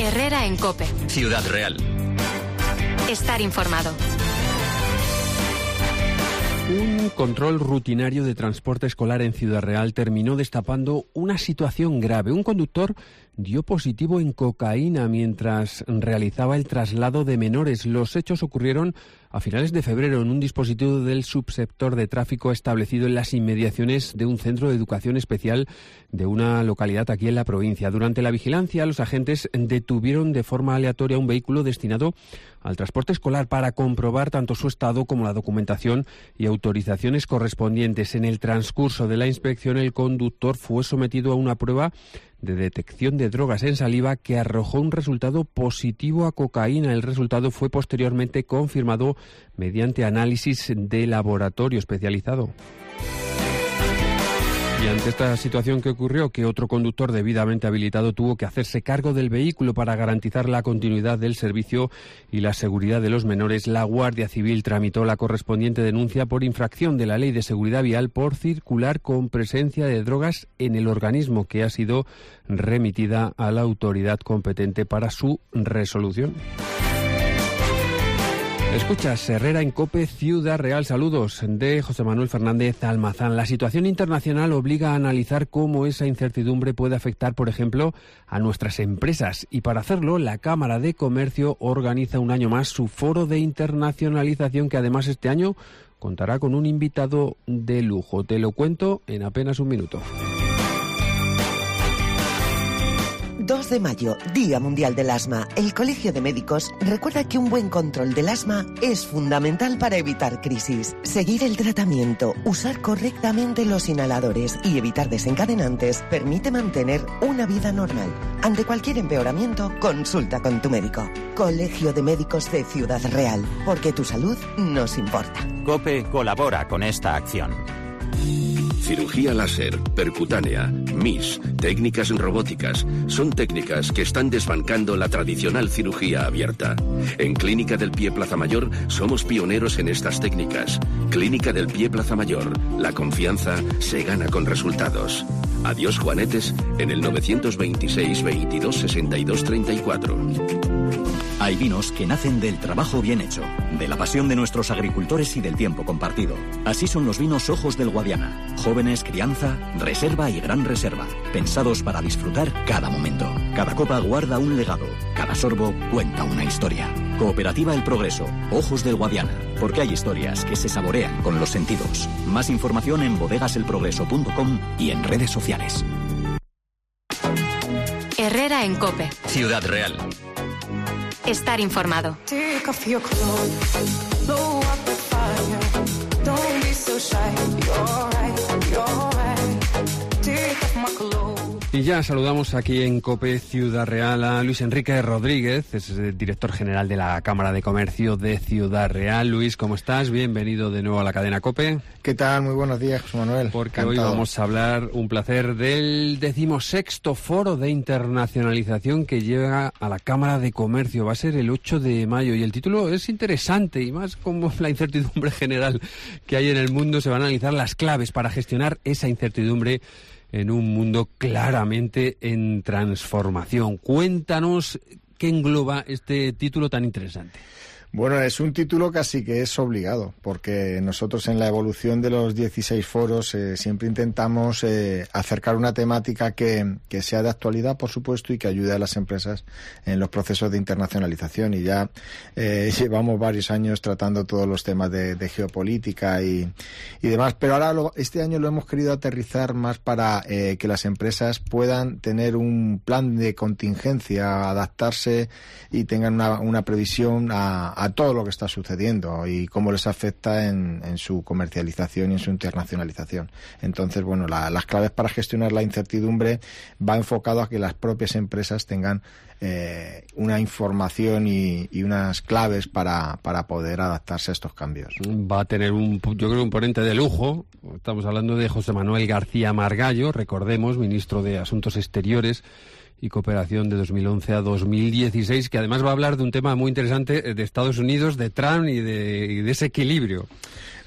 Herrera en COPE. Ciudad Real. Estar informado. Un control rutinario de transporte escolar en Ciudad Real terminó destapando una situación grave. Un conductor dio positivo en cocaína mientras realizaba el traslado de menores. Los hechos ocurrieron a finales de febrero en un dispositivo del subsector de tráfico establecido en las inmediaciones de un centro de educación especial de una localidad aquí en la provincia. Durante la vigilancia, los agentes detuvieron de forma aleatoria un vehículo destinado al transporte escolar para comprobar tanto su estado como la documentación y autorizaciones correspondientes. En el transcurso de la inspección, el conductor fue sometido a una prueba de detección de drogas en saliva que arrojó un resultado positivo a cocaína. El resultado fue posteriormente confirmado mediante análisis de laboratorio especializado. Y ante esta situación que ocurrió, que otro conductor debidamente habilitado tuvo que hacerse cargo del vehículo para garantizar la continuidad del servicio y la seguridad de los menores, la Guardia Civil tramitó la correspondiente denuncia por infracción de la Ley de Seguridad Vial por circular con presencia de drogas en el organismo, que ha sido remitida a la autoridad competente para su resolución. Escuchas Herrera en COPE, Ciudad Real. Saludos de José Manuel Fernández Almazán. La situación internacional obliga a analizar cómo esa incertidumbre puede afectar, por ejemplo, a nuestras empresas. Y para hacerlo, la Cámara de Comercio organiza un año más su foro de internacionalización, que además este año contará con un invitado de lujo. Te lo cuento en apenas un minuto. 2 de mayo, Día Mundial del Asma. El Colegio de Médicos recuerda que un buen control del asma es fundamental para evitar crisis. Seguir el tratamiento, usar correctamente los inhaladores y evitar desencadenantes permite mantener una vida normal. Ante cualquier empeoramiento, consulta con tu médico. Colegio de Médicos de Ciudad Real, porque tu salud nos importa. COPE colabora con esta acción. Cirugía láser, percutánea, MIS, técnicas robóticas, son técnicas que están desbancando la tradicional cirugía abierta. En Clínica del Pie Plaza Mayor somos pioneros en estas técnicas. Clínica del Pie Plaza Mayor, la confianza se gana con resultados. Adiós Juanetes en el 926 22 62 34. Hay vinos que nacen del trabajo bien hecho, de la pasión de nuestros agricultores y del tiempo compartido. Así son los vinos Ojos del Guadiana. Jóvenes, crianza, reserva y gran reserva. Pensados para disfrutar cada momento. Cada copa guarda un legado. Cada sorbo cuenta una historia. Cooperativa El Progreso. Ojos del Guadiana. Porque hay historias que se saborean con los sentidos. Más información en bodegaselprogreso.com y en redes sociales. Herrera en COPE. Ciudad Real. Estar informado. Y ya saludamos aquí en COPE Ciudad Real a Luis Enrique Rodríguez, es el director general de la Cámara de Comercio de Ciudad Real. Luis, ¿cómo estás? Bienvenido de nuevo a la cadena COPE. ¿Qué tal? Muy buenos días, José Manuel. Porque Encantado. hoy vamos a hablar, un placer, del 16º Foro de Internacionalización que llega a la Cámara de Comercio. Va a ser el 8 de mayo y el título es interesante, y más como la incertidumbre general que hay en el mundo. Se van a analizar las claves para gestionar esa incertidumbre en un mundo claramente en transformación. Cuéntanos qué engloba este título tan interesante. Bueno, es un título casi que es obligado, porque nosotros en la evolución de los 16 foros siempre intentamos acercar una temática que sea de actualidad, por supuesto, y que ayude a las empresas en los procesos de internacionalización. Y ya llevamos varios años tratando todos los temas de geopolítica y demás, pero ahora este año lo hemos querido aterrizar más para que las empresas puedan tener un plan de contingencia, adaptarse y tengan una previsión a todo lo que está sucediendo y cómo les afecta en su comercialización y en su internacionalización. Entonces, bueno, las claves para gestionar la incertidumbre va enfocado a que las propias empresas tengan una información y unas claves para poder adaptarse a estos cambios. Va a tener yo creo, un ponente de lujo. Estamos hablando de José Manuel García Margallo, recordemos, ministro de Asuntos Exteriores y Cooperación de 2011 a 2016, que además va a hablar de un tema muy interesante de Estados Unidos, de Trump y de ese equilibrio.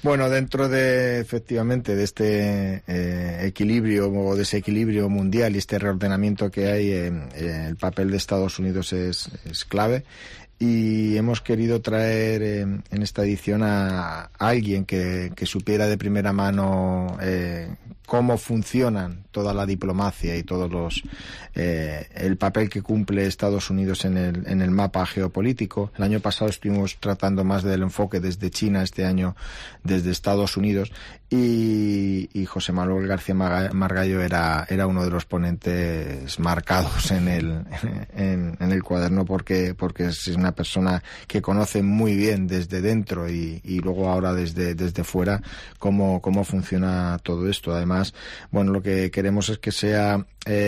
Bueno, dentro de, efectivamente, de este equilibrio o desequilibrio mundial y este reordenamiento que hay, el papel de Estados Unidos es clave. Y hemos querido traer en esta edición a alguien que supiera de primera mano cómo funcionan toda la diplomacia y todos el papel que cumple Estados Unidos en el mapa geopolítico. El año pasado estuvimos tratando más del enfoque desde China, este año desde Estados Unidos, y José Manuel García Margallo era uno de los ponentes marcados en el cuaderno porque es una persona que conoce muy bien desde dentro y luego ahora desde fuera cómo funciona todo esto. Además, bueno, lo que queremos es que sea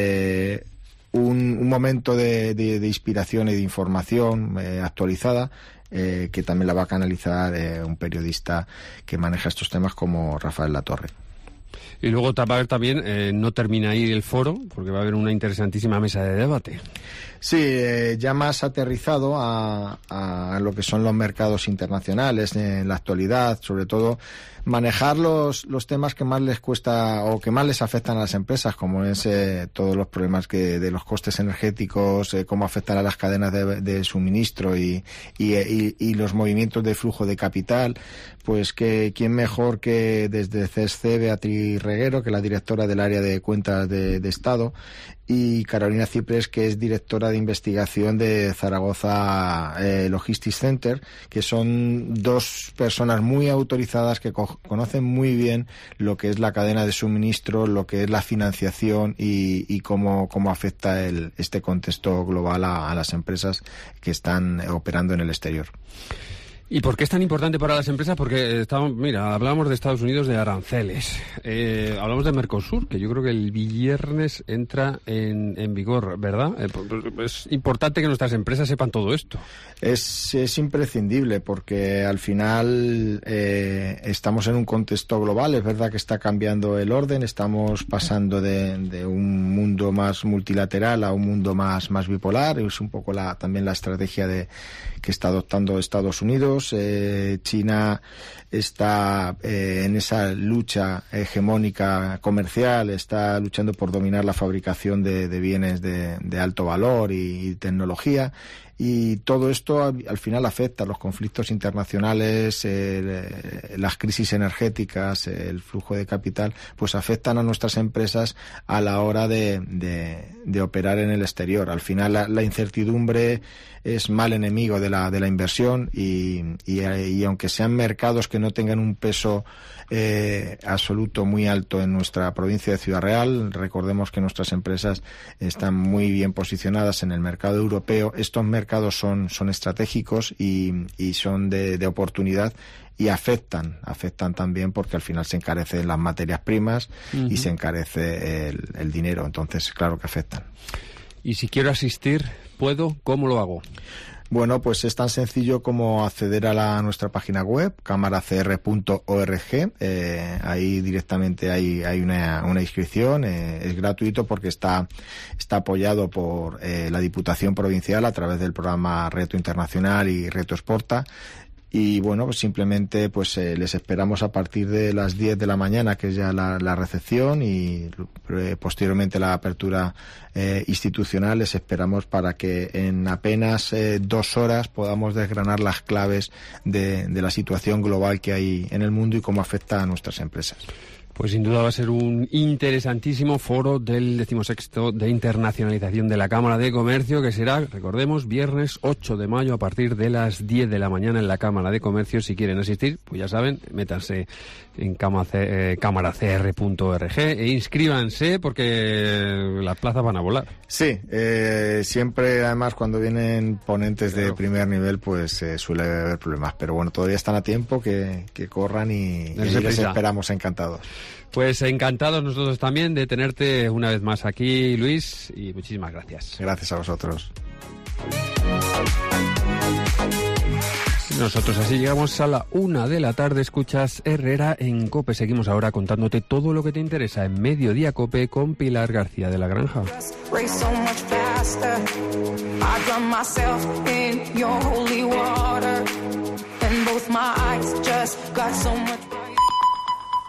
un momento de inspiración y de información actualizada, que también la va a canalizar un periodista que maneja estos temas como Rafael Latorre. Y luego también no termina ahí el foro, porque va a haber una interesantísima mesa de debate. Sí, ya más aterrizado a lo que son los mercados internacionales en la actualidad, sobre todo manejar los temas que más les cuesta o que más les afectan a las empresas, como es todos los problemas de los costes energéticos, cómo afectan a las cadenas de suministro y los movimientos de flujo de capital. Pues que quién mejor que desde CESC Beatriz Reguero, que es la directora del área de cuentas de Estado, y Carolina Ciprés, que es directora de investigación de Zaragoza Logistics Center, que son dos personas muy autorizadas que conocen muy bien lo que es la cadena de suministro, lo que es la financiación y cómo afecta este contexto global a las empresas que están operando en el exterior. ¿Y por qué es tan importante para las empresas? Porque hablábamos de Estados Unidos, de aranceles. Hablamos de Mercosur, que yo creo que el viernes entra en vigor, ¿verdad? Es importante que nuestras empresas sepan todo esto. Es imprescindible, porque al final estamos en un contexto global. Es verdad que está cambiando el orden, estamos pasando de un mundo más multilateral a un mundo más bipolar. Es un poco también la estrategia que está adoptando Estados Unidos. China está en esa lucha hegemónica comercial, está luchando por dominar la fabricación de bienes de alto valor y tecnología. Y todo esto al final afecta a los conflictos internacionales, las crisis energéticas, el flujo de capital, pues afectan a nuestras empresas a la hora de operar en el exterior. Al final la incertidumbre es mal enemigo de la inversión y aunque sean mercados que no tengan un peso absoluto muy alto en nuestra provincia de Ciudad Real, recordemos que nuestras empresas están muy bien posicionadas en el mercado europeo. Estos mercados son estratégicos y son de oportunidad y afectan también, porque al final se encarecen las materias primas y se encarece el dinero. Entonces, claro que afectan. Y si quiero asistir, ¿puedo? ¿Cómo lo hago? Bueno, pues es tan sencillo como acceder a nuestra página web, camaracr.org. Ahí directamente hay una inscripción. Es gratuito porque está apoyado por la Diputación Provincial a través del programa Reto Internacional y Reto Exporta. Y bueno, pues simplemente les esperamos a partir de las 10 de la mañana, que es ya la recepción, y posteriormente la apertura institucional. Les esperamos para que en apenas 2 horas podamos desgranar las claves de la situación global que hay en el mundo y cómo afecta a nuestras empresas. Pues sin duda va a ser un interesantísimo foro del 16º de internacionalización de la Cámara de Comercio, que será, recordemos, viernes 8 de mayo a partir de las 10 de la mañana en la Cámara de Comercio. Si quieren asistir, pues ya saben, métanse en camaracr.org e inscríbanse, porque las plazas van a volar. Sí, siempre, además, cuando vienen ponentes de primer nivel, pues suele haber problemas. Pero bueno, todavía están a tiempo, que corran y les esperamos encantados. Pues encantados nosotros también de tenerte una vez más aquí, Luis, y muchísimas gracias. Gracias a vosotros. Nosotros así llegamos a la 1 de la tarde. Escuchas Herrera en COPE. Seguimos ahora contándote todo lo que te interesa en Mediodía COPE con Pilar García de la Granja.